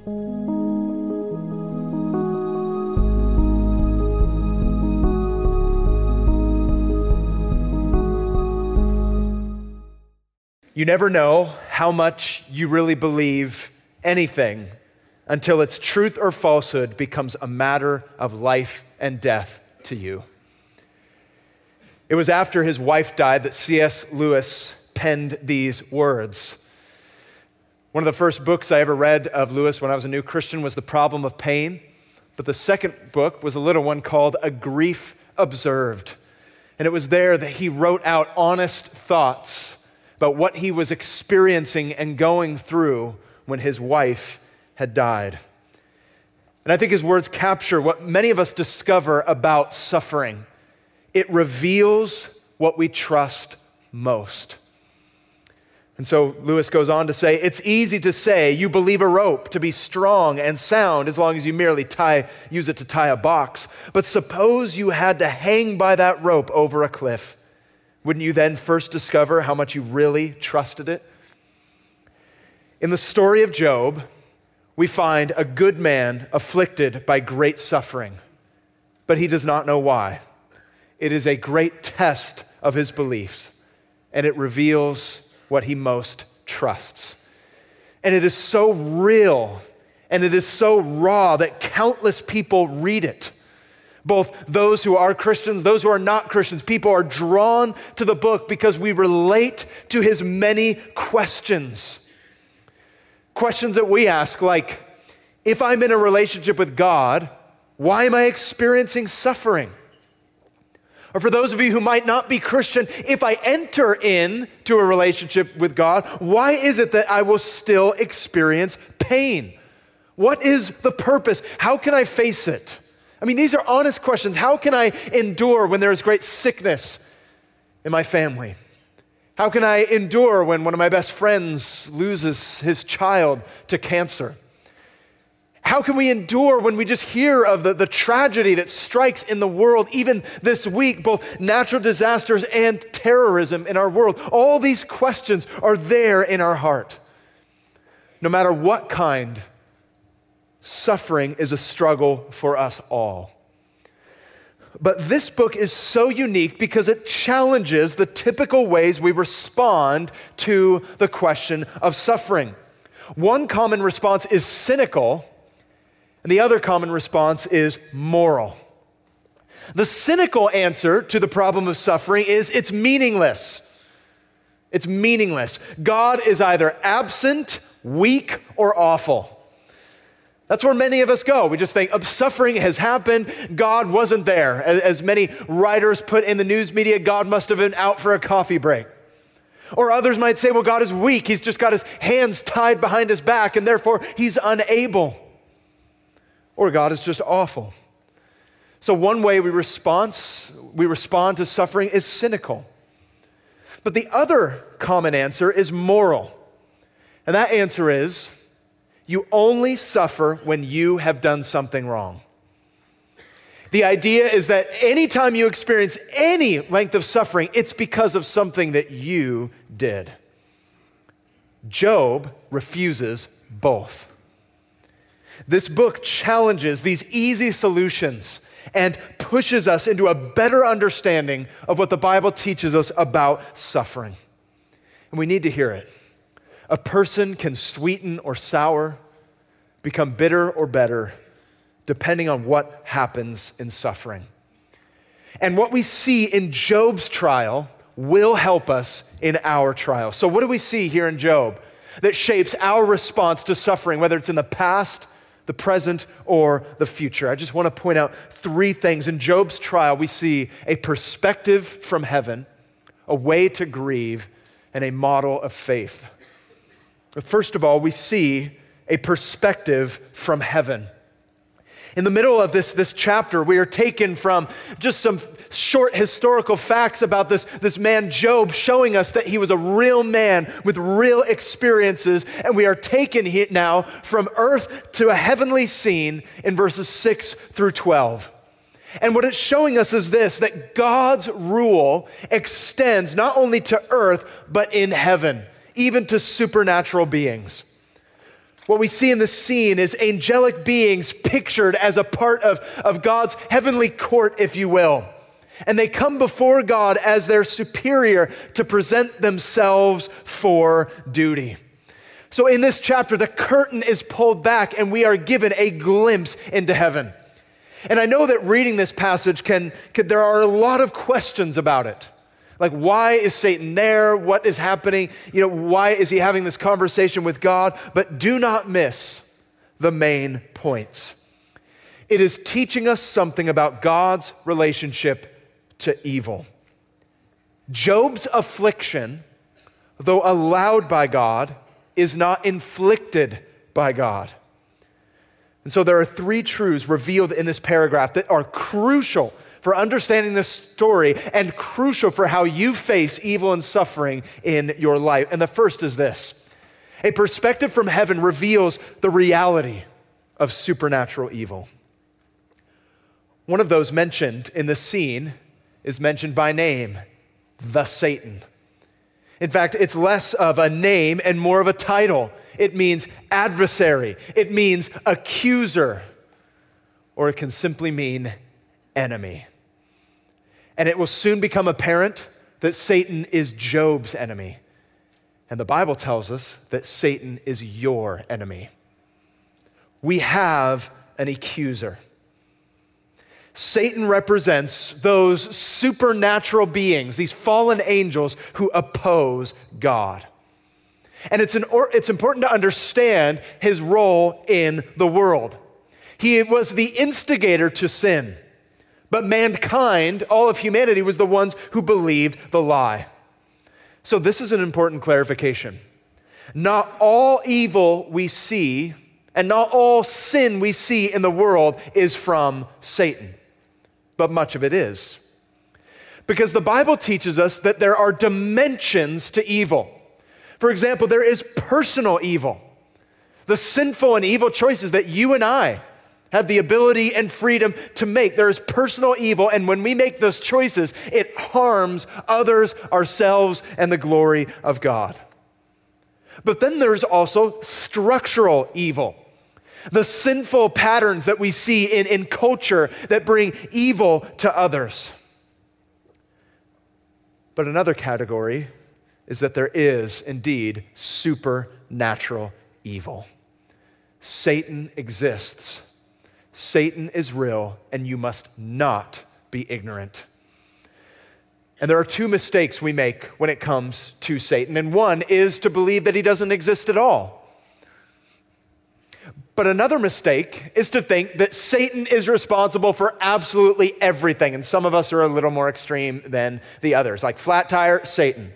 You never know how much you really believe anything until its truth or falsehood becomes a matter of life and death to you. It was after his wife died that C.S. Lewis penned these words. One of the first books I ever read of Lewis when I was a new Christian was The Problem of Pain, but the second book was a little one called A Grief Observed. And it was there that he wrote out honest thoughts about what he was experiencing and going through when his wife had died. And I think his words capture what many of us discover about suffering. It reveals what we trust most. And so Lewis goes on to say, it's easy to say you believe a rope to be strong and sound as long as you merely use it to tie a box. But suppose you had to hang by that rope over a cliff. Wouldn't you then first discover how much you really trusted it? In the story of Job, we find a good man afflicted by great suffering, but he does not know why. It is a great test of his beliefs, and it reveals what he most trusts. And it is so real, and it is so raw that countless people read it. Both those who are Christians, those who are not Christians, people are drawn to the book because we relate to his many questions. Questions that we ask like, if I'm in a relationship with God, why am I experiencing suffering? Or for those of you who might not be Christian, if I enter into a relationship with God, why is it that I will still experience pain? What is the purpose? How can I face it? I mean, these are honest questions. How can I endure when there is great sickness in my family? How can I endure when one of my best friends loses his child to cancer? How can we endure when we just hear of the tragedy that strikes in the world, even this week, both natural disasters and terrorism in our world? All these questions are there in our heart. No matter what kind, suffering is a struggle for us all. But this book is so unique because it challenges the typical ways we respond to the question of suffering. One common response is cynical, and the other common response is moral. The cynical answer to the problem of suffering is it's meaningless. It's meaningless. God is either absent, weak, or awful. That's where many of us go. We just think, suffering has happened, God wasn't there. As many writers put in the news media, God must have been out for a coffee break. Or others might say, well, God is weak. He's just got his hands tied behind his back, and therefore he's unable. Or God is just awful. So one way we respond to suffering is cynical. But the other common answer is moral. And that answer is, you only suffer when you have done something wrong. The idea is that anytime you experience any length of suffering, it's because of something that you did. Job refuses both. This book challenges these easy solutions and pushes us into a better understanding of what the Bible teaches us about suffering. And we need to hear it. A person can sweeten or sour, become bitter or better, depending on what happens in suffering. And what we see in Job's trial will help us in our trial. So what do we see here in Job that shapes our response to suffering, whether it's in the past, the present, or the future? I just want to point out three things. In Job's trial, we see a perspective from heaven, a way to grieve, and a model of faith. But first of all, we see a perspective from heaven. In the middle of this chapter, we are taken from just some short historical facts about this man Job, showing us that he was a real man with real experiences, and we are taken now from earth to a heavenly scene in verses 6 through 12. And what it's showing us is this, that God's rule extends not only to earth, but in heaven, even to supernatural beings. What we see in this scene is angelic beings pictured as a part of God's heavenly court, if you will. And they come before God as their superior to present themselves for duty. So in this chapter, the curtain is pulled back and we are given a glimpse into heaven. And I know that reading this passage there are a lot of questions about it. Like, why is Satan there? What is happening? Why is he having this conversation with God? But do not miss the main points. It is teaching us something about God's relationship to evil. Job's affliction, though allowed by God, is not inflicted by God. And so there are three truths revealed in this paragraph that are crucial for understanding this story and crucial for how you face evil and suffering in your life. And the first is this: a perspective from heaven reveals the reality of supernatural evil. One of those mentioned in the scene is mentioned by name, the Satan. In fact, it's less of a name and more of a title. It means adversary. It means accuser. Or it can simply mean enemy. And it will soon become apparent that Satan is Job's enemy. And the Bible tells us that Satan is your enemy. We have an accuser. Satan represents those supernatural beings, these fallen angels who oppose God. And it's important to understand his role in the world. He was the instigator to sin. But mankind, all of humanity, was the ones who believed the lie. So this is an important clarification. Not all evil we see and not all sin we see in the world is from Satan, but much of it is. Because the Bible teaches us that there are dimensions to evil. For example, there is personal evil, the sinful and evil choices that you and I have the ability and freedom to make. There is personal evil, and when we make those choices, it harms others, ourselves, and the glory of God. But then there's also structural evil, the sinful patterns that we see in culture that bring evil to others. But another category is that there is indeed supernatural evil. Satan exists. Satan is real, and you must not be ignorant. And there are two mistakes we make when it comes to Satan, and one is to believe that he doesn't exist at all. But another mistake is to think that Satan is responsible for absolutely everything, and some of us are a little more extreme than the others. Like flat tire, Satan.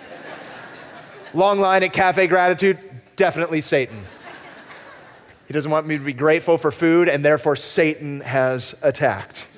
Long line at Cafe Gratitude, definitely Satan. He doesn't want me to be grateful for food, and therefore Satan has attacked.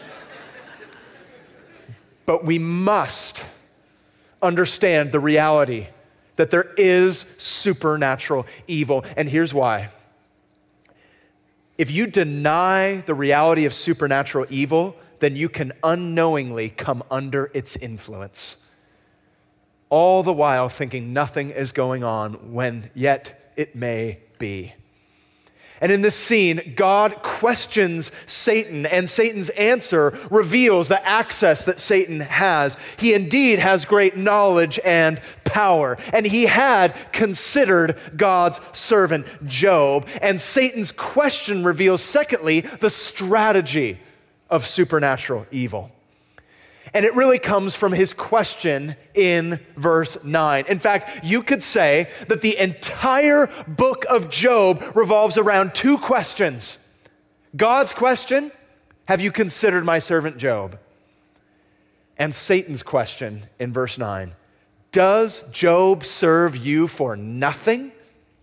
But we must understand the reality that there is supernatural evil, and here's why. If you deny the reality of supernatural evil, then you can unknowingly come under its influence, all the while thinking nothing is going on when yet it may be. And in this scene, God questions Satan, and Satan's answer reveals the access that Satan has. He indeed has great knowledge and power, and he had considered God's servant Job. And Satan's question reveals, secondly, the strategy of supernatural evil. And it really comes from his question in verse 9. In fact, you could say that the entire book of Job revolves around two questions. God's question, have you considered my servant Job? And Satan's question in verse 9, does Job serve you for nothing?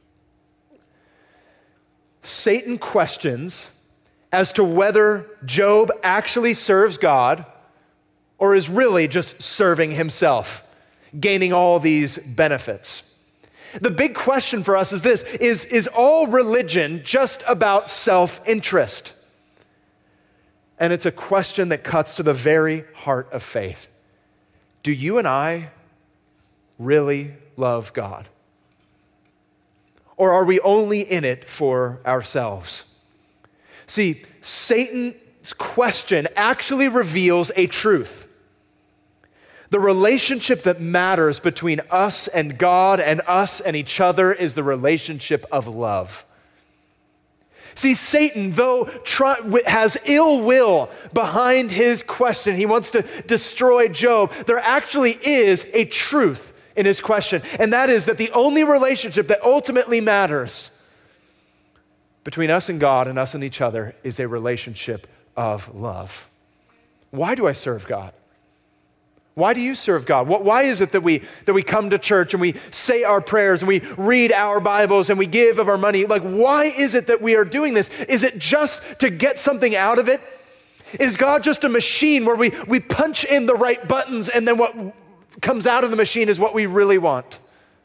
Satan questions as to whether Job actually serves God or is really just serving himself, gaining all these benefits. The big question for us is this: is all religion just about self-interest? And it's a question that cuts to the very heart of faith. Do you and I really love God? Or are we only in it for ourselves? See, Satan's question actually reveals a truth. The relationship that matters between us and God and us and each other is the relationship of love. See, Satan, though has ill will behind his question, he wants to destroy Job, there actually is a truth in his question, and that is that the only relationship that ultimately matters between us and God and us and each other is a relationship of love. Why do I serve God? Why do you serve God? Why is it that we come to church and we say our prayers and we read our Bibles and we give of our money? Like, why is it that we are doing this? Is it just to get something out of it? Is God just a machine where we punch in the right buttons and then what comes out of the machine is what we really want?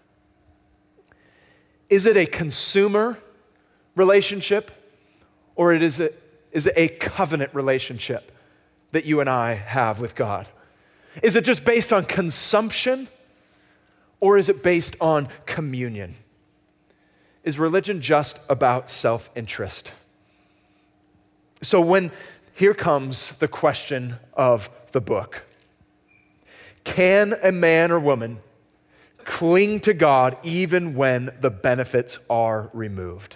Is it a consumer relationship, or is it a covenant relationship that you and I have with God? Is it just based on consumption, or is it based on communion? Is religion just about self-interest? So here comes the question of the book. Can a man or woman cling to God even when the benefits are removed?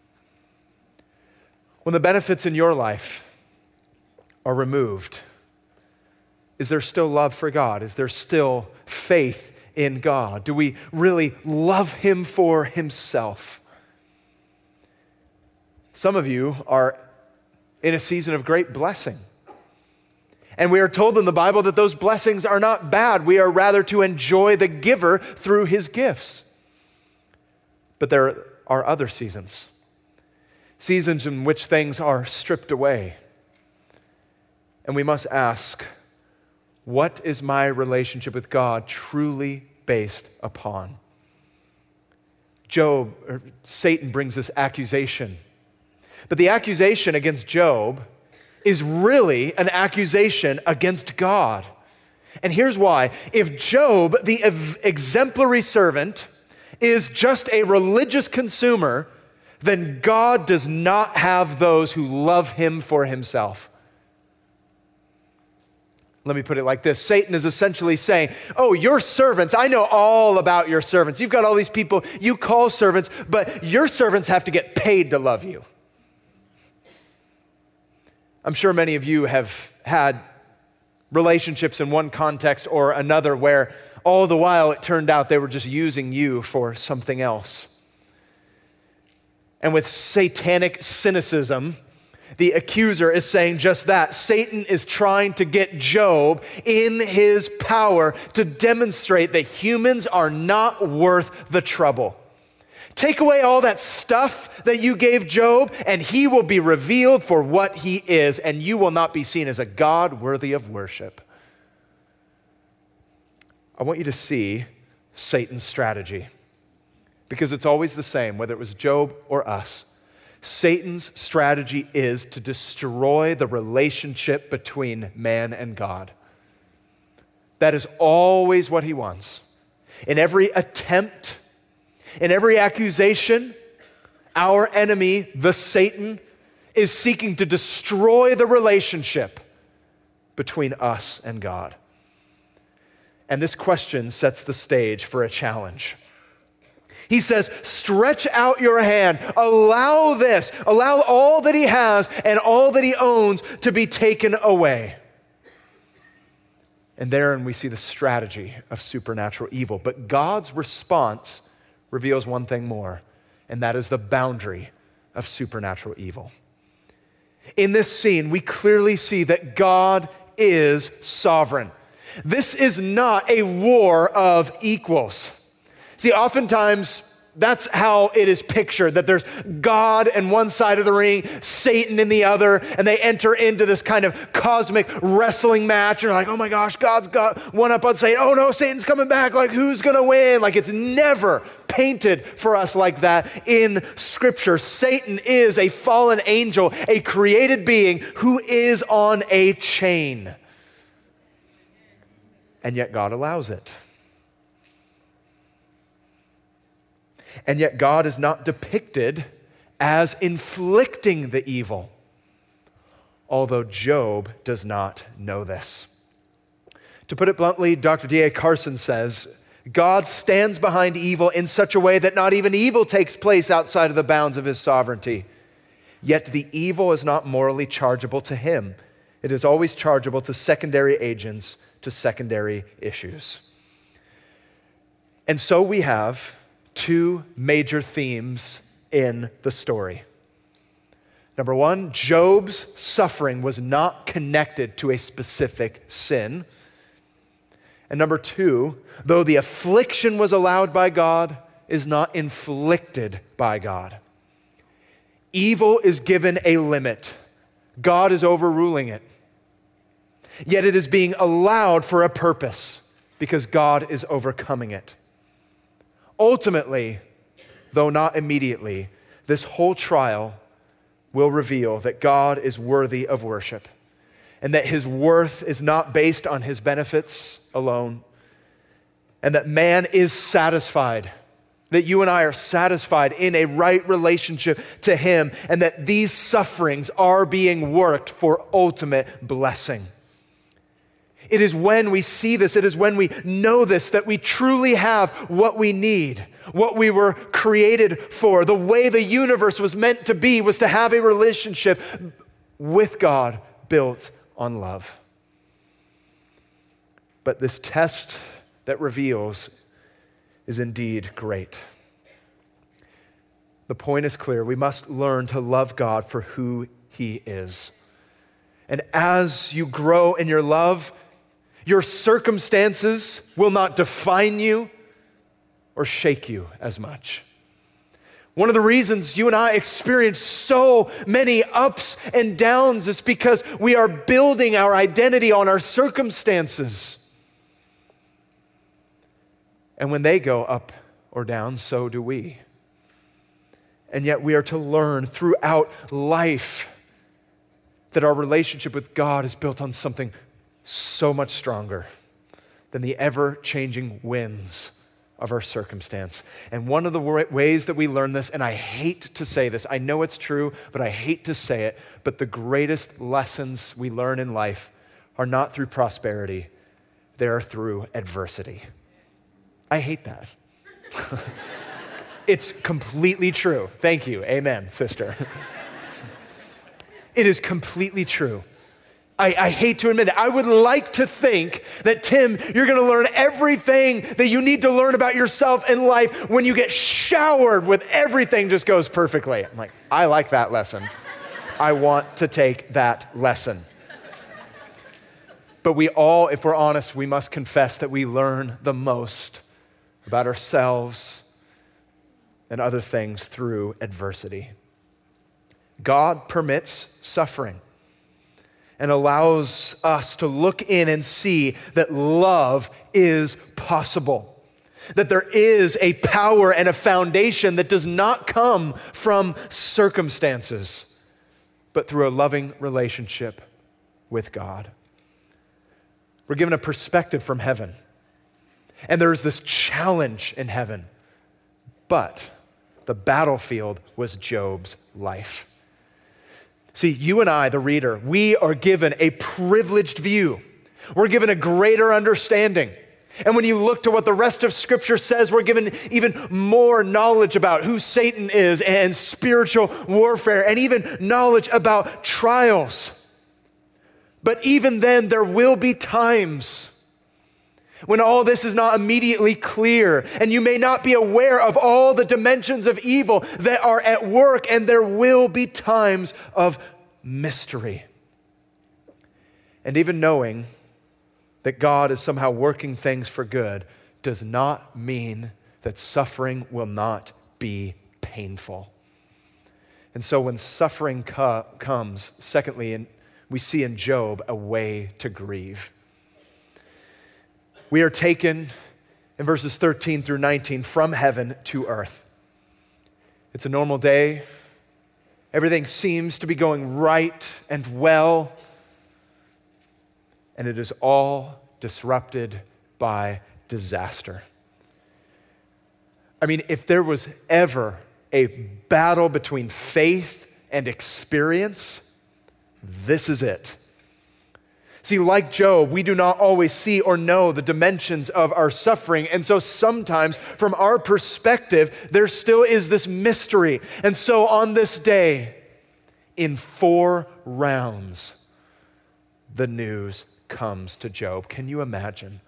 When the benefits in your life are removed, is there still love for God? Is there still faith in God? Do we really love Him for Himself? Some of you are in a season of great blessing. And we are told in the Bible that those blessings are not bad. We are rather to enjoy the giver through his gifts. But there are other seasons in which things are stripped away. And we must ask, what is my relationship with God truly based upon? Satan brings this accusation. But the accusation against Job is really an accusation against God. And here's why. If Job, the exemplary servant, is just a religious consumer, then God does not have those who love him for himself. Let me put it like this. Satan is essentially saying, oh, your servants, I know all about your servants. You've got all these people you call servants, but your servants have to get paid to love you. I'm sure many of you have had relationships in one context or another where all the while it turned out they were just using you for something else. And with satanic cynicism, the accuser is saying just that. Satan is trying to get Job in his power to demonstrate that humans are not worth the trouble. Take away all that stuff that you gave Job, and he will be revealed for what he is, and you will not be seen as a God worthy of worship. I want you to see Satan's strategy, because it's always the same, whether it was Job or us. Satan's strategy is to destroy the relationship between man and God. That is always what he wants. In every attempt, in every accusation, our enemy, the Satan, is seeking to destroy the relationship between us and God. And this question sets the stage for a challenge. He says, stretch out your hand, allow all that he has and all that he owns to be taken away. And therein we see the strategy of supernatural evil. But God's response reveals one thing more, and that is the boundary of supernatural evil. In this scene, we clearly see that God is sovereign. This is not a war of equals. See, oftentimes, that's how it is pictured, that there's God on one side of the ring, Satan in the other, and they enter into this kind of cosmic wrestling match, and you're like, oh my gosh, God's got one up on Satan. Oh no, Satan's coming back. Like, who's going to win? Like, it's never painted for us like that in Scripture. Satan is a fallen angel, a created being who is on a chain. And yet God allows it. And yet God is not depicted as inflicting the evil, although Job does not know this. To put it bluntly, Dr. D.A. Carson says, God stands behind evil in such a way that not even evil takes place outside of the bounds of his sovereignty. Yet the evil is not morally chargeable to him. It is always chargeable to secondary agents, to secondary issues. And so we have two major themes in the story. Number one, Job's suffering was not connected to a specific sin. And number two, though the affliction was allowed by God, is not inflicted by God. Evil is given a limit. God is overruling it. Yet it is being allowed for a purpose because God is overcoming it. Ultimately, though not immediately, this whole trial will reveal that God is worthy of worship and that his worth is not based on his benefits alone, and that man is satisfied, that you and I are satisfied in a right relationship to him, and that these sufferings are being worked for ultimate blessing. It is when we see this, it is when we know this, that we truly have what we need, what we were created for. The way the universe was meant to be was to have a relationship with God built on love. But this test that reveals is indeed great. The point is clear. We must learn to love God for who he is. And as you grow in your love, your circumstances will not define you or shake you as much. One of the reasons you and I experience so many ups and downs is because we are building our identity on our circumstances. And when they go up or down, so do we. And yet we are to learn throughout life that our relationship with God is built on something so much stronger than the ever-changing winds of our circumstance. And one of the ways that we learn this, and I hate to say this, I know it's true, but I hate to say it, but the greatest lessons we learn in life are not through prosperity, they are through adversity. I hate that. It's completely true. Thank you. Amen, sister. It is completely true. I hate to admit it. I would like to think that, Tim, you're going to learn everything that you need to learn about yourself in life when you get showered with everything just goes perfectly. I'm like, I like that lesson. I want to take that lesson. But we all, if we're honest, we must confess that we learn the most about ourselves and other things through adversity. God permits suffering and allows us to look in and see that love is possible, that there is a power and a foundation that does not come from circumstances, but through a loving relationship with God. We're given a perspective from heaven, and there's this challenge in heaven, but the battlefield was Job's life. See, you and I, the reader, we are given a privileged view. We're given a greater understanding. And when you look to what the rest of Scripture says, we're given even more knowledge about who Satan is and spiritual warfare and even knowledge about trials. But even then, there will be times when all this is not immediately clear, and you may not be aware of all the dimensions of evil that are at work, and there will be times of mystery. And even knowing that God is somehow working things for good does not mean that suffering will not be painful. And so when suffering comes, secondly, we see in Job a way to grieve. We are taken in verses 13 through 19 from heaven to earth. It's a normal day. Everything seems to be going right and well. And it is all disrupted by disaster. I mean, if there was ever a battle between faith and experience, this is it. See, like Job, we do not always see or know the dimensions of our suffering. And so sometimes, from our perspective, there still is this mystery. And so on this day, in 4 rounds, the news comes to Job. Can you imagine?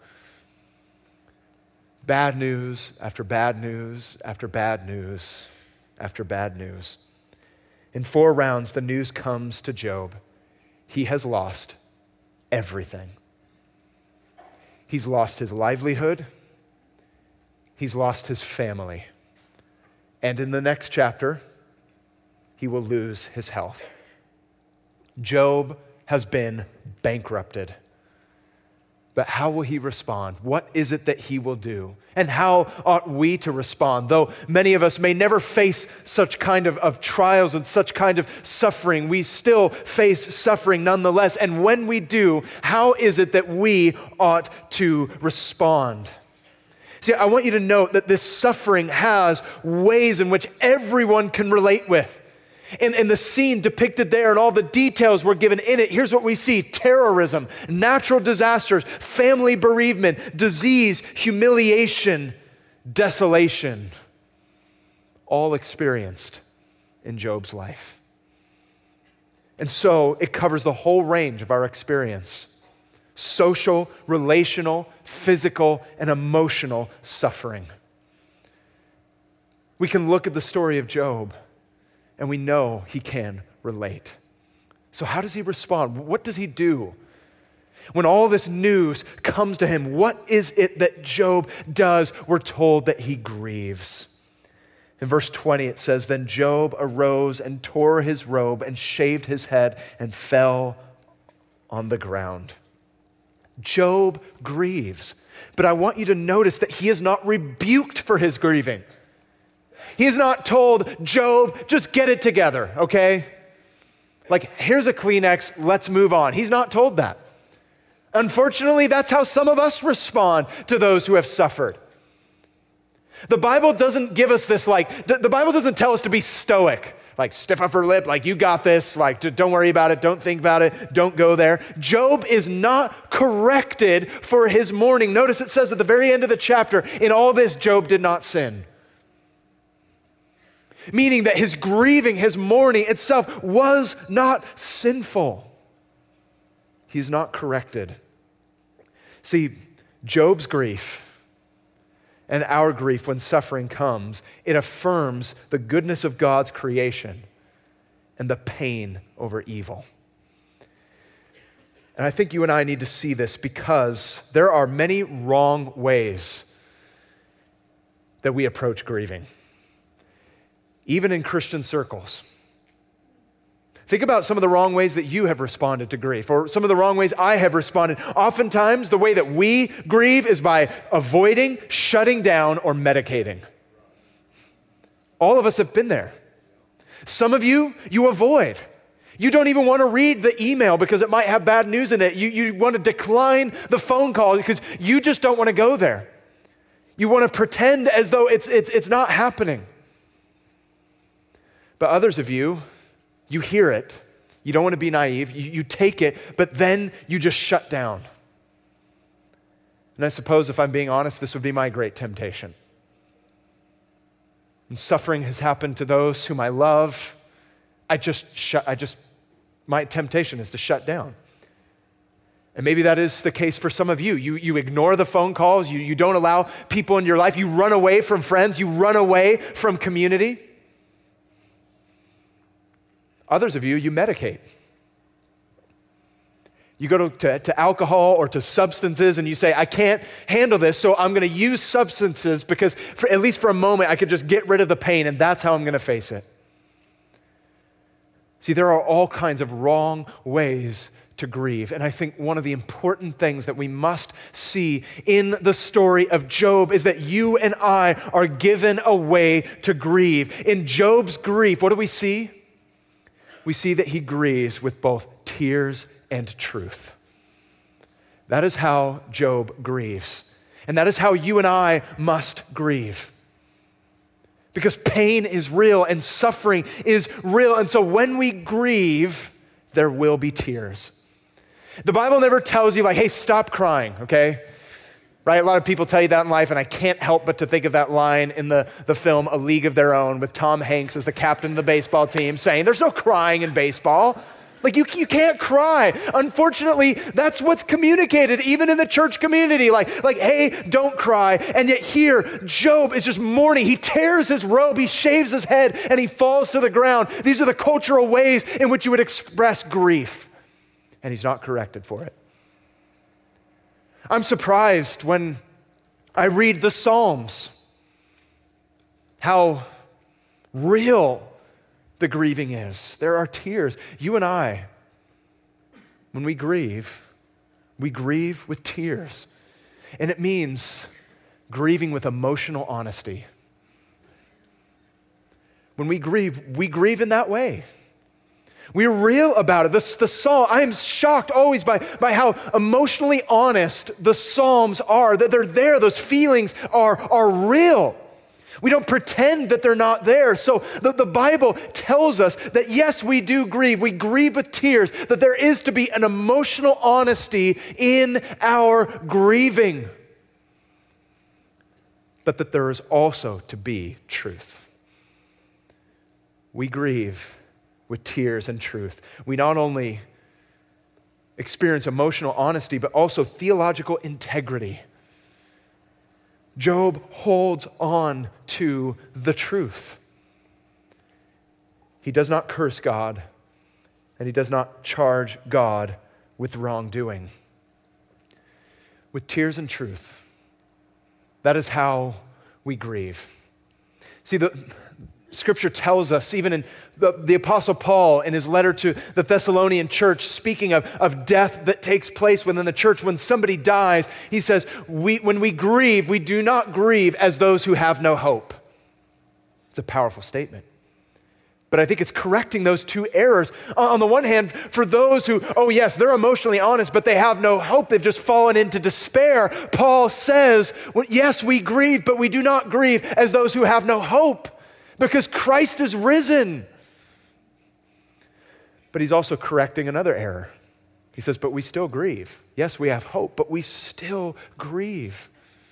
Bad news after bad news after bad news after bad news. In 4 rounds, the news comes to Job. He has lost everything. He's lost his livelihood. He's lost his family. And in the next chapter, he will lose his health. Job has been bankrupted. But how will he respond? What is it that he will do? And how ought we to respond? Though many of us may never face such kind of trials and such kind of suffering, we still face suffering nonetheless. And when we do, how is it that we ought to respond? See, I want you to note that this suffering has ways in which everyone can relate with. In the scene depicted there and all the details were given in it, here's what we see: terrorism, natural disasters, family bereavement, disease, humiliation, desolation, all experienced in Job's life. And so it covers the whole range of our experience: social, relational, physical, and emotional suffering. We can look at the story of Job, and we know he can relate. So how does he respond? What does he do? When all this news comes to him, what is it that Job does? We're told that he grieves. In verse 20, it says, "Then Job arose and tore his robe and shaved his head and fell on the ground." Job grieves. But I want you to notice that he is not rebuked for his grieving. He's not told, "Job, just get it together, okay? Like, here's a Kleenex, let's move on." He's not told that. Unfortunately, that's how some of us respond to those who have suffered. The Bible doesn't give us this, the Bible doesn't tell us to be stoic, like stiff upper lip, like you got this, like don't worry about it, don't think about it, don't go there. Job is not corrected for his mourning. Notice it says at the very end of the chapter, in all this, Job did not sin. Meaning that his grieving, his mourning itself was not sinful. He's not corrected. See, Job's grief and our grief when suffering comes, it affirms the goodness of God's creation and the pain over evil. And I think you and I need to see this because there are many wrong ways that we approach grieving, even in Christian circles. Think about some of the wrong ways that you have responded to grief, or some of the wrong ways I have responded. Oftentimes, the way that we grieve is by avoiding, shutting down, or medicating. All of us have been there. Some of you avoid. You don't even want to read the email because it might have bad news in it. You want to decline the phone call because you just don't want to go there. You want to pretend as though it's not happening. But others of you, you hear it, you don't want to be naive, you take it, but then you just shut down. And I suppose if I'm being honest, this would be my great temptation. When suffering has happened to those whom I love, my temptation is to shut down. And maybe that is the case for some of you. You ignore the phone calls, you don't allow people in your life, you run away from friends, you run away from community. Others of you, you medicate. You go to alcohol or to substances and you say, "I can't handle this, so I'm going to use substances because at least for a moment I could just get rid of the pain and that's how I'm going to face it." See, there are all kinds of wrong ways to grieve. And I think one of the important things that we must see in the story of Job is that you and I are given a way to grieve. In Job's grief, what do we see? We see that he grieves with both tears and truth. That is how Job grieves. And that is how you and I must grieve. because pain is real and suffering is real. And so when we grieve, there will be tears. The Bible never tells you like, hey, stop crying, okay? Right? A lot of people tell you that in life, and I can't help but to think of that line in the film A League of Their Own with Tom Hanks as the captain of the baseball team saying, there's no crying in baseball. Like you can't cry. Unfortunately, that's what's communicated even in the church community. Like, hey, don't cry. And yet here, Job is just mourning. He tears his robe, he shaves his head, and he falls to the ground. These are the cultural ways in which you would express grief. And he's not corrected for it. I'm surprised when I read the Psalms, how real the grieving is. There are tears. You and I, when we grieve with tears. And it means grieving with emotional honesty. When we grieve in that way. We're real about it. The Psalm, I am shocked always by how emotionally honest the Psalms are, that they're there. Those feelings are real. We don't pretend that they're not there. So the Bible tells us that yes, we do grieve. We grieve with tears, that there is to be an emotional honesty in our grieving. But that there is also to be truth. We grieve with tears and truth. We not only experience emotional honesty, but also theological integrity. Job holds on to the truth. He does not curse God, and he does not charge God with wrongdoing. With tears and truth, that is how we grieve. See, the Scripture tells us, even in the Apostle Paul in his letter to the Thessalonian church, speaking of death that takes place within the church, when somebody dies, he says, when we grieve, we do not grieve as those who have no hope. It's a powerful statement. But I think it's correcting those two errors. On the one hand, for those who, oh yes, they're emotionally honest, but they have no hope. They've just fallen into despair. Paul says, well, yes, we grieve, but we do not grieve as those who have no hope, because Christ is risen. But he's also correcting another error. He says, but we still grieve. Yes, we have hope, but we still grieve.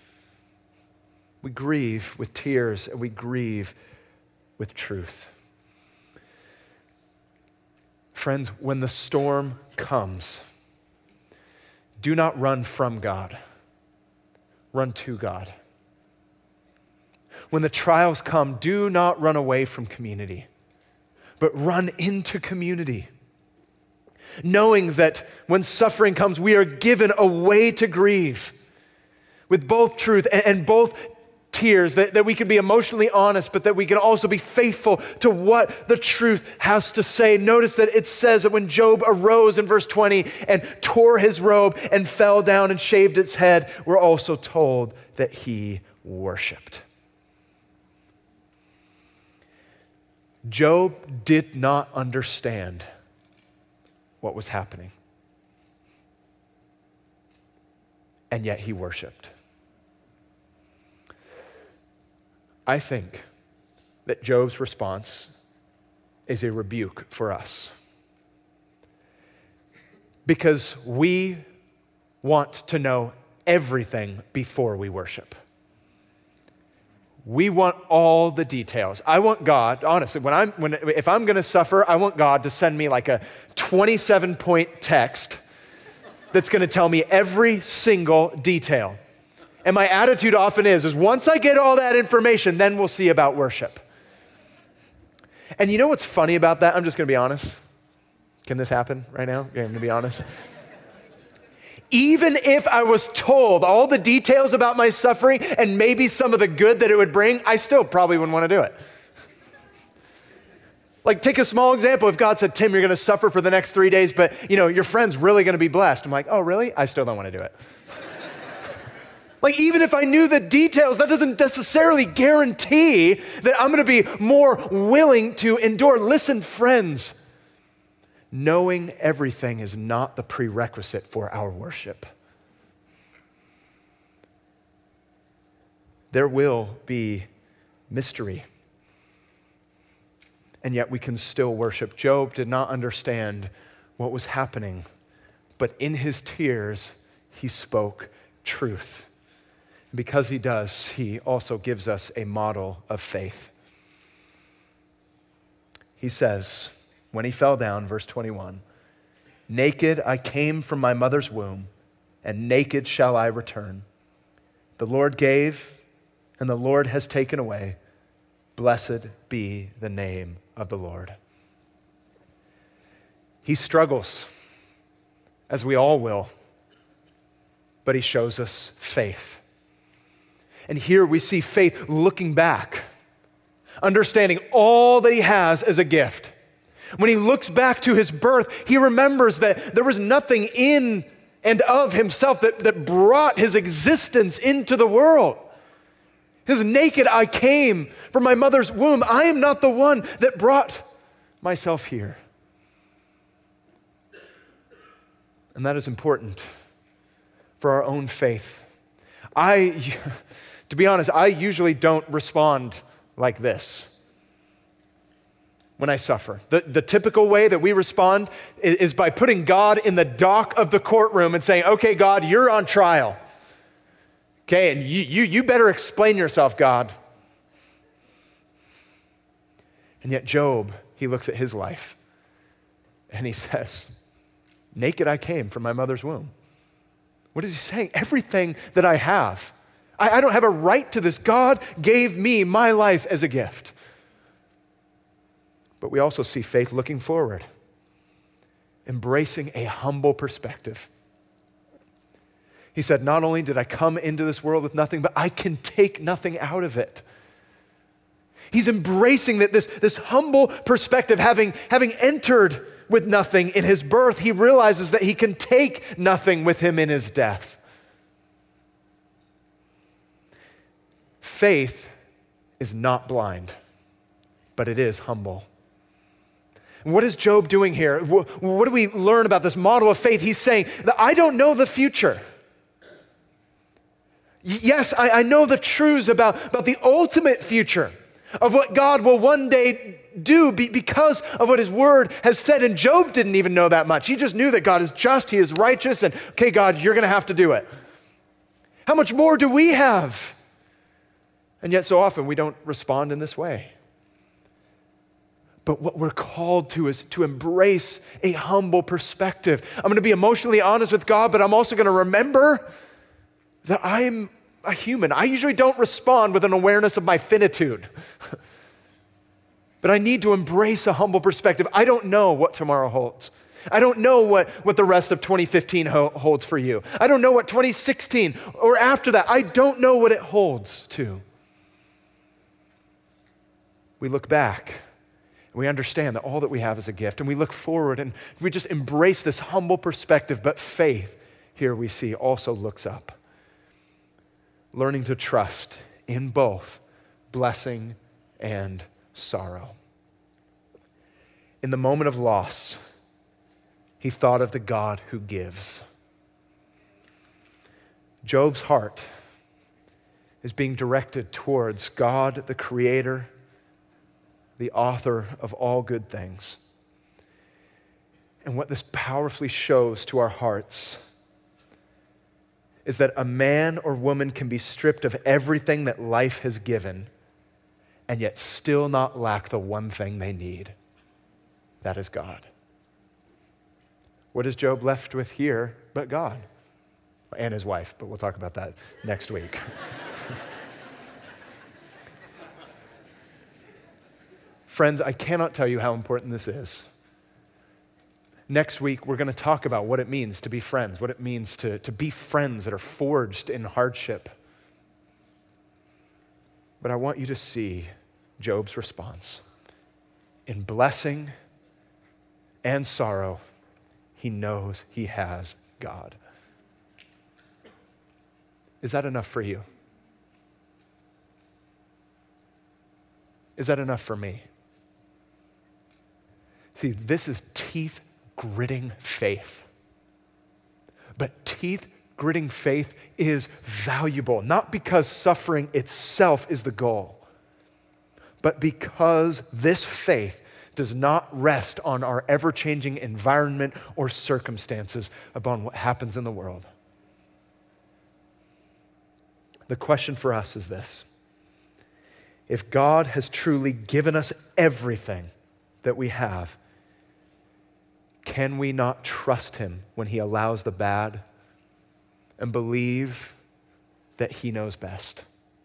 We grieve with tears, and we grieve with truth. Friends, when the storm comes, do not run from God. Run to God. When the trials come, do not run away from community, but run into community. Knowing that when suffering comes, we are given a way to grieve with both truth and both tears, that we can be emotionally honest, but that we can also be faithful to what the truth has to say. Notice that it says that when Job arose in verse 20 and tore his robe and fell down and shaved his head, we're also told that he worshiped. Job did not understand what was happening, and yet he worshiped. I think that Job's response is a rebuke for us, because we want to know everything before we worship. We want all the details. I want God, honestly, if I'm going to suffer, I want God to send me like a 27-point text that's going to tell me every single detail. And my attitude often is once I get all that information, then we'll see about worship. And you know what's funny about that? I'm just going to be honest. Can this happen right now? Okay, I'm going to be honest. Even if I was told all the details about my suffering and maybe some of the good that it would bring, I still probably wouldn't want to do it. Like, take a small example. If God said, Tim, you're going to suffer for the next 3 days, but your friend's really going to be blessed. I'm like, oh, really? I still don't want to do it. Like, even if I knew the details, that doesn't necessarily guarantee that I'm going to be more willing to endure. Listen, friends. Knowing everything is not the prerequisite for our worship. There will be mystery and yet we can still worship. Job did not understand what was happening, but in his tears, he spoke truth. And because he does, he also gives us a model of faith. He says, when he fell down, verse 21, "Naked I came from my mother's womb, and naked shall I return. The Lord gave, and the Lord has taken away. Blessed be the name of the Lord." He struggles, as we all will, but he shows us faith. And here we see faith looking back, understanding all that he has as a gift. When he looks back to his birth, he remembers that there was nothing in and of himself that brought his existence into the world. He says, "Naked I came from my mother's womb. I am not the one that brought myself here." And that is important for our own faith. To be honest, I usually don't respond like this when I suffer. The typical way that we respond is by putting God in the dock of the courtroom and saying, "Okay, God, you're on trial. Okay, and you better explain yourself, God." And yet Job, he looks at his life and he says, "Naked I came from my mother's womb." What is he saying? Everything that I have, I don't have a right to this. God gave me my life as a gift. But we also see faith looking forward, embracing a humble perspective. He said, "Not only did I come into this world with nothing, but I can take nothing out of it." He's embracing that this humble perspective, having entered with nothing in his birth, he realizes that he can take nothing with him in his death. Faith is not blind, but it is humble. And what is Job doing here? What do we learn about this model of faith? He's saying that I don't know the future. Yes, I know the truths about the ultimate future of what God will one day do because of what his word has said. And Job didn't even know that much. He just knew that God is just, he is righteous, and okay, God, you're going to have to do it. How much more do we have? And yet so often we don't respond in this way. But what we're called to is to embrace a humble perspective. I'm going to be emotionally honest with God, but I'm also going to remember that I'm a human. I usually don't respond with an awareness of my finitude. But I need to embrace a humble perspective. I don't know what tomorrow holds. I don't know what the rest of 2015 holds for you. I don't know what 2016 or after that. I don't know what it holds too. We look back and we understand that all that we have is a gift, and we look forward and we just embrace this humble perspective. But faith, here we see, also looks up, learning to trust in both blessing and sorrow. In the moment of loss, he thought of the God who gives. Job's heart is being directed towards God, the Creator, the author of all good things. And what this powerfully shows to our hearts is that a man or woman can be stripped of everything that life has given and yet still not lack the one thing they need. That is God. What is Job left with here but God? And his wife, but we'll talk about that next week. Friends, I cannot tell you how important this is. Next week, we're going to talk about what it means to be friends, what it means to be friends that are forged in hardship. But I want you to see Job's response. In blessing and sorrow, he knows he has God. Is that enough for you? Is that enough for me? See, this is teeth-gritting faith. But teeth-gritting faith is valuable, not because suffering itself is the goal, but because this faith does not rest on our ever-changing environment or circumstances upon what happens in the world. The question for us is this: if God has truly given us everything that we have, can we not trust him when he allows the bad and believe that he knows best?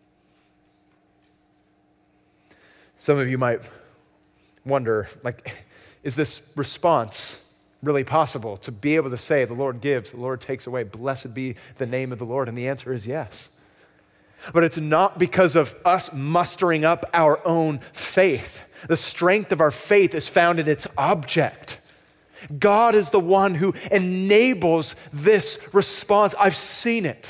Some of you might wonder, is this response really possible, to be able to say, the Lord gives, the Lord takes away, blessed be the name of the Lord? And the answer is yes. But it's not because of us mustering up our own faith. The strength of our faith is found in its object. God is the one who enables this response. I've seen it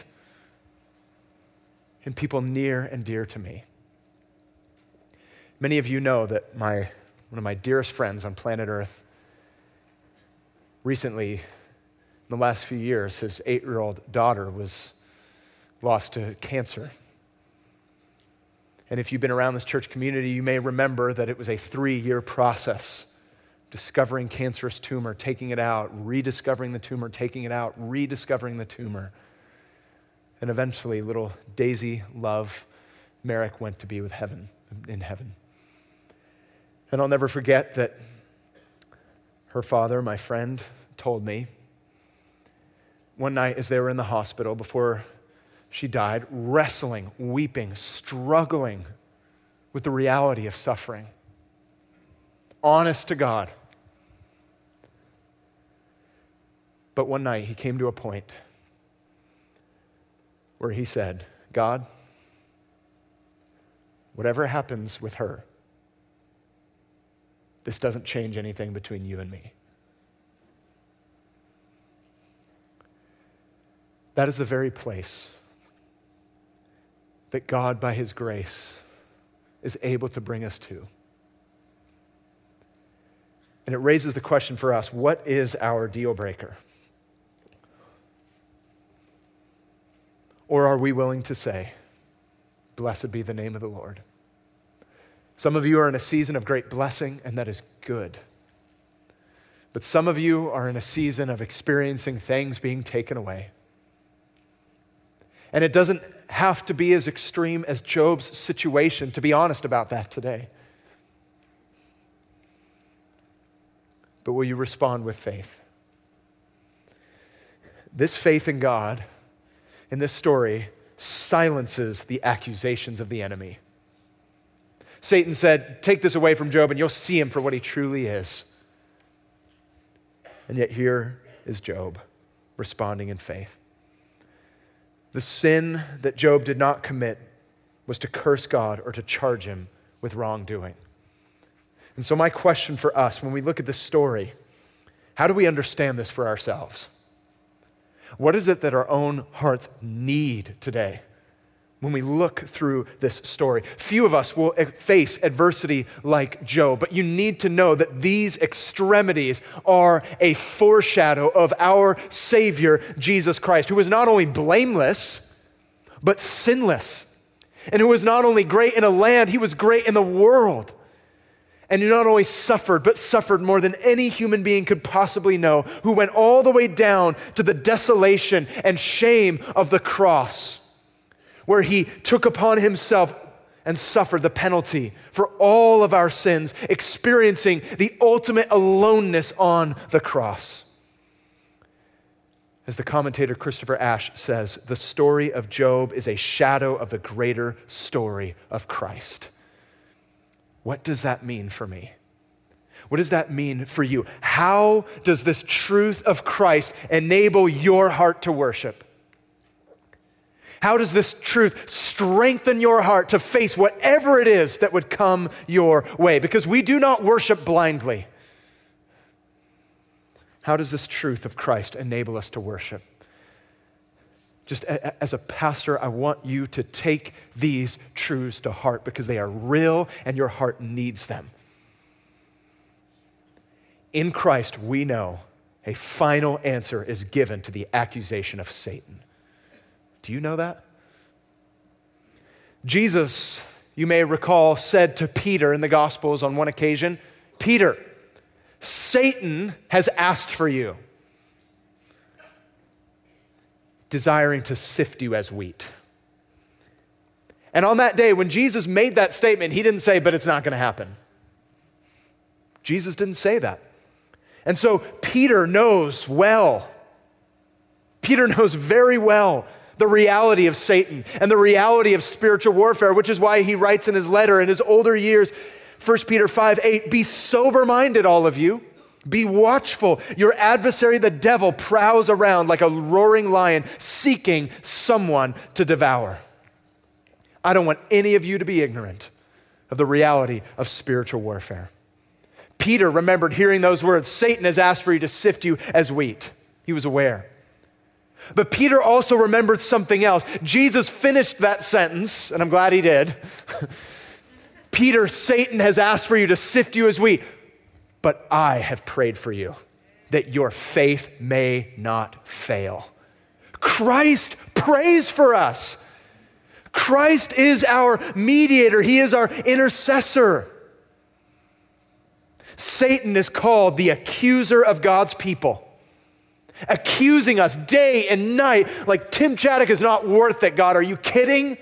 in people near and dear to me. Many of you know that one of my dearest friends on planet Earth, recently, in the last few years, his 8-year-old daughter was lost to cancer. And if you've been around this church community, you may remember that it was a 3-year process. Discovering cancerous tumor, taking it out, rediscovering the tumor, taking it out, rediscovering the tumor. And eventually, little Daisy Love Merrick went to be with in heaven. And I'll never forget that her father, my friend, told me one night as they were in the hospital before she died, wrestling, weeping, struggling with the reality of suffering. Honest to God. But one night he came to a point where he said, God, whatever happens with her, this doesn't change anything between you and me. That is the very place that God, by his grace, is able to bring us to. And it raises the question for us, what is our deal breaker? Or are we willing to say, blessed be the name of the Lord? Some of you are in a season of great blessing, and that is good. But some of you are in a season of experiencing things being taken away. And it doesn't have to be as extreme as Job's situation, to be honest about that today. But will you respond with faith? This faith in God, in this story, silences the accusations of the enemy. Satan said, take this away from Job and you'll see him for what he truly is. And yet here is Job responding in faith. The sin that Job did not commit was to curse God or to charge him with wrongdoing. And so my question for us when we look at this story, how do we understand this for ourselves? What is it that our own hearts need today when we look through this story? Few of us will face adversity like Job, but you need to know that these extremities are a foreshadow of our Savior, Jesus Christ, who was not only blameless, but sinless, and who was not only great in a land, he was great in the world. And who not only suffered, but suffered more than any human being could possibly know, who went all the way down to the desolation and shame of the cross, where he took upon himself and suffered the penalty for all of our sins, experiencing the ultimate aloneness on the cross. As the commentator Christopher Ash says, the story of Job is a shadow of the greater story of Christ. What does that mean for me? What does that mean for you? How does this truth of Christ enable your heart to worship? How does this truth strengthen your heart to face whatever it is that would come your way? Because we do not worship blindly. How does this truth of Christ enable us to worship? Just as a pastor, I want you to take these truths to heart because they are real and your heart needs them. In Christ, we know a final answer is given to the accusation of Satan. Do you know that? Jesus, you may recall, said to Peter in the Gospels on one occasion, Peter, Satan has asked for you, desiring to sift you as wheat. And on that day, when Jesus made that statement, he didn't say, but it's not going to happen. Jesus didn't say that. And so Peter knows well. Peter knows very well the reality of Satan and the reality of spiritual warfare, which is why he writes in his letter in his older years, 1 Peter 5:8, be sober-minded, all of you. Be watchful. Your adversary, the devil, prowls around like a roaring lion, seeking someone to devour. I don't want any of you to be ignorant of the reality of spiritual warfare. Peter remembered hearing those words, Satan has asked for you to sift you as wheat. He was aware. But Peter also remembered something else. Jesus finished that sentence, and I'm glad he did. Peter, Satan has asked for you to sift you as wheat, but I have prayed for you that your faith may not fail. Christ prays for us. Christ is our mediator. He is our intercessor. Satan is called the accuser of God's people, accusing us day and night like Tim Chaddock is not worth it, God. Are you kidding?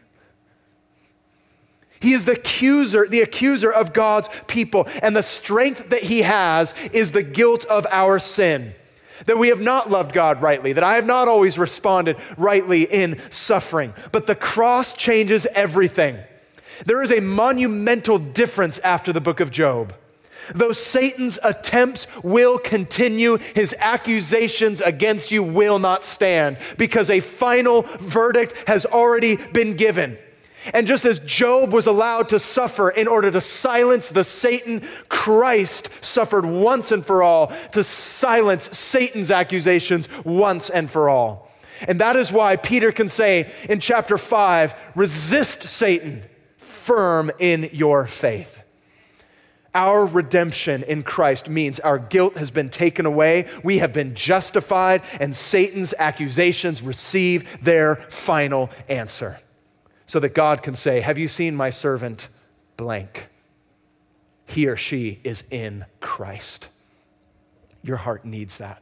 He is the accuser of God's people, and the strength that he has is the guilt of our sin. That we have not loved God rightly, that I have not always responded rightly in suffering. But the cross changes everything. There is a monumental difference after the book of Job. Though Satan's attempts will continue, his accusations against you will not stand, because a final verdict has already been given. And just as Job was allowed to suffer in order to silence the Satan, Christ suffered once and for all to silence Satan's accusations once and for all. And that is why Peter can say in chapter 5, resist Satan, firm in your faith. Our redemption in Christ means our guilt has been taken away, we have been justified, and Satan's accusations receive their final answer. So that God can say, have you seen my servant blank? He or she is in Christ. Your heart needs that.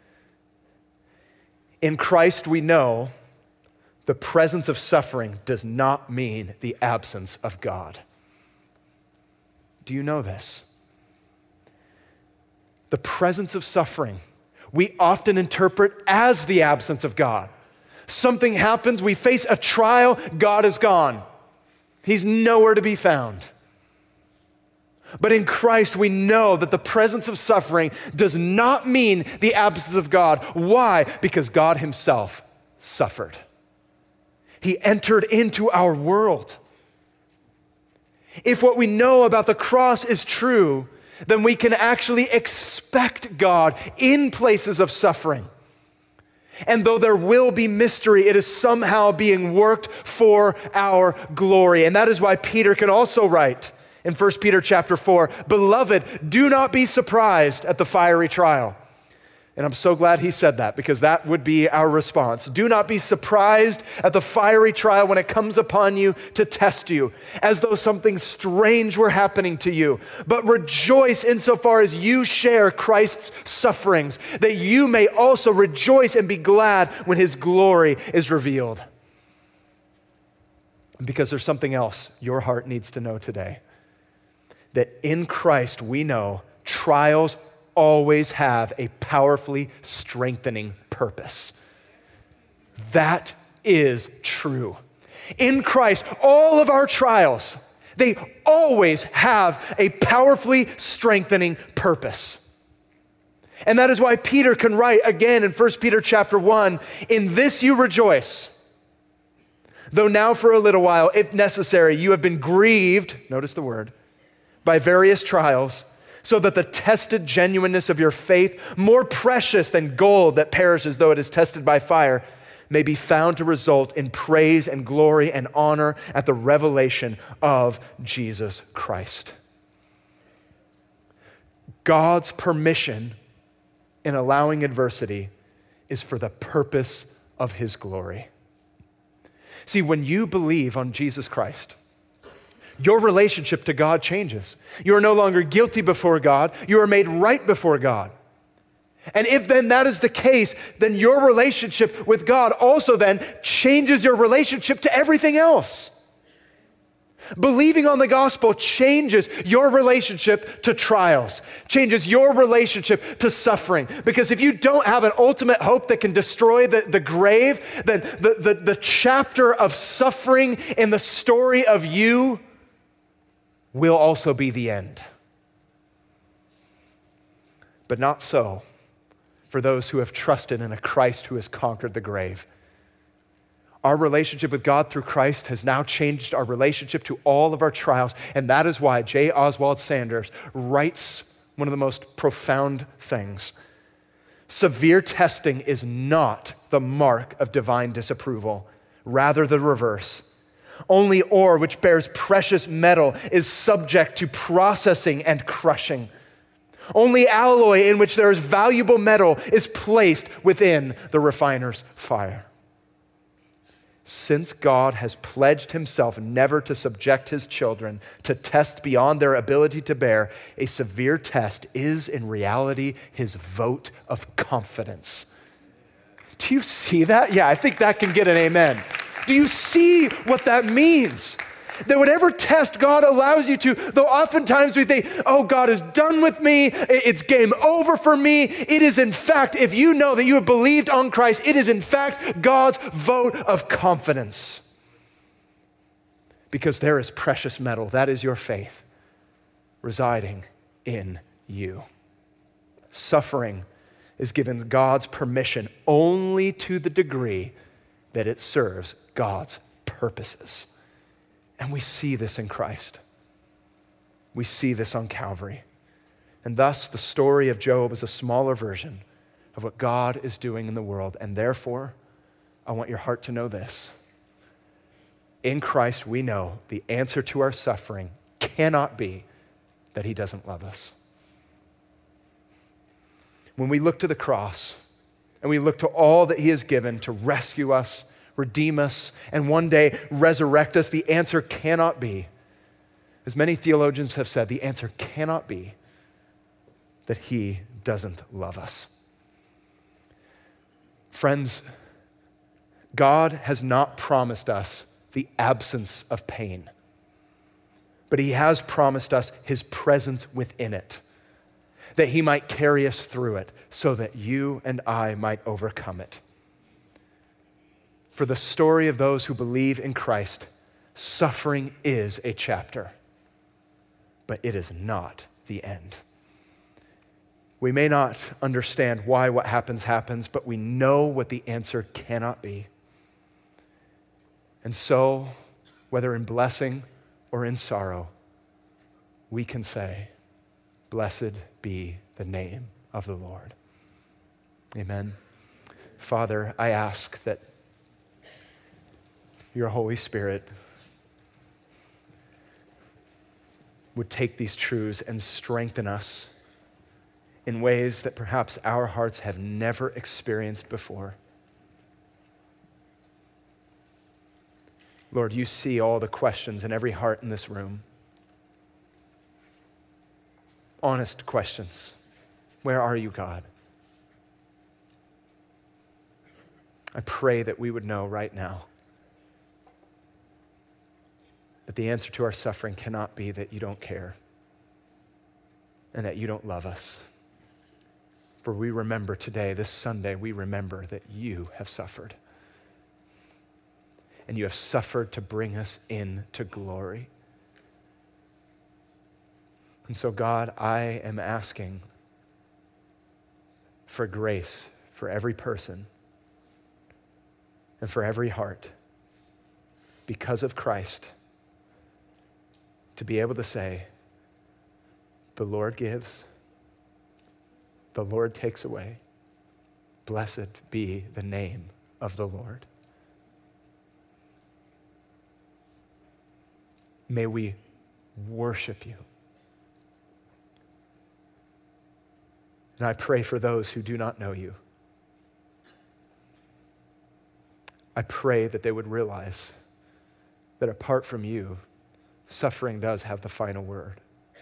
In Christ, we know the presence of suffering does not mean the absence of God. Do you know this? The presence of suffering, we often interpret as the absence of God. Something happens, we face a trial, God is gone. He's nowhere to be found. But in Christ, we know that the presence of suffering does not mean the absence of God. Why? Because God himself suffered. He entered into our world. If what we know about the cross is true, then we can actually expect God in places of suffering. And though there will be mystery, it is somehow being worked for our glory. And that is why Peter can also write in 1 Peter chapter 4, beloved, do not be surprised at the fiery trial. And I'm so glad he said that, because that would be our response. Do not be surprised at the fiery trial when it comes upon you to test you, as though something strange were happening to you. But rejoice insofar as you share Christ's sufferings, that you may also rejoice and be glad when his glory is revealed. And because there's something else your heart needs to know today, that in Christ we know trials always have a powerfully strengthening purpose. That is true. In Christ, all of our trials, they always have a powerfully strengthening purpose. And that is why Peter can write again in 1 Peter chapter 1, in this you rejoice, though now for a little while, if necessary, you have been grieved, notice the word, by various trials, so that the tested genuineness of your faith, more precious than gold that perishes though it is tested by fire, may be found to result in praise and glory and honor at the revelation of Jesus Christ. God's permission in allowing adversity is for the purpose of his glory. See, when you believe on Jesus Christ, your relationship to God changes. You are no longer guilty before God. You are made right before God. And if then that is the case, then your relationship with God also then changes your relationship to everything else. Believing on the gospel changes your relationship to trials, changes your relationship to suffering. Because if you don't have an ultimate hope that can destroy the grave, then the chapter of suffering in the story of you will also be the end. But not so for those who have trusted in a Christ who has conquered the grave. Our relationship with God through Christ has now changed our relationship to all of our trials, and that is why J. Oswald Sanders writes one of the most profound things. Severe testing is not the mark of divine disapproval, rather the reverse. Only ore which bears precious metal is subject to processing and crushing. Only alloy in which there is valuable metal is placed within the refiner's fire. Since God has pledged himself never to subject his children to tests beyond their ability to bear, a severe test is in reality his vote of confidence. Do you see that? Yeah, I think that can get an amen. Do you see what that means? That whatever test God allows you to, though oftentimes we think, oh, God is done with me, it's game over for me, it is in fact, if you know that you have believed on Christ, it is in fact God's vote of confidence. Because there is precious metal, that is your faith, residing in you. Suffering is given God's permission only to the degree that it serves God's purposes. And we see this in Christ. We see this on Calvary. And thus, the story of Job is a smaller version of what God is doing in the world. And therefore, I want your heart to know this. In Christ, we know the answer to our suffering cannot be that he doesn't love us. When we look to the cross and we look to all that he has given to rescue us, redeem us, and one day resurrect us, the answer cannot be, as many theologians have said, the answer cannot be that he doesn't love us. Friends, God has not promised us the absence of pain, but he has promised us his presence within it, that he might carry us through it so that you and I might overcome it. For the story of those who believe in Christ, suffering is a chapter, but it is not the end. We may not understand why what happens, but we know what the answer cannot be. And so, whether in blessing or in sorrow, we can say, blessed be the name of the Lord. Amen. Father, I ask that your Holy Spirit would take these truths and strengthen us in ways that perhaps our hearts have never experienced before. Lord, you see all the questions in every heart in this room. Honest questions. Where are you, God? I pray that we would know right now that the answer to our suffering cannot be that you don't care and that you don't love us. For we remember today, this Sunday, we remember that you have suffered. And you have suffered to bring us into glory. And so, God, I am asking for grace for every person and for every heart because of Christ, to be able to say, the Lord gives, the Lord takes away. Blessed be the name of the Lord. May we worship you. And I pray for those who do not know you. I pray that they would realize that apart from you, suffering does have the final word.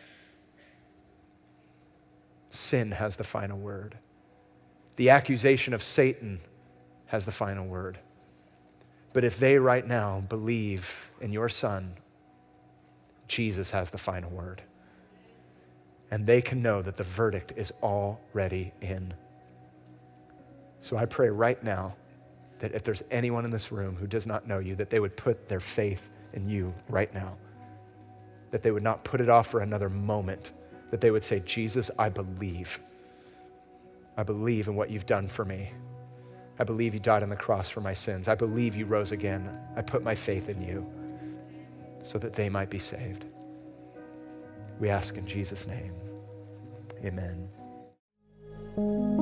Sin has the final word. The accusation of Satan has the final word. But if they right now believe in your Son, Jesus has the final word. And they can know that the verdict is already in. So I pray right now that if there's anyone in this room who does not know you, that they would put their faith in you right now. That they would not put it off for another moment. That they would say, Jesus, I believe. I believe in what you've done for me. I believe you died on the cross for my sins. I believe you rose again. I put my faith in you so that they might be saved. We ask in Jesus' name. Amen.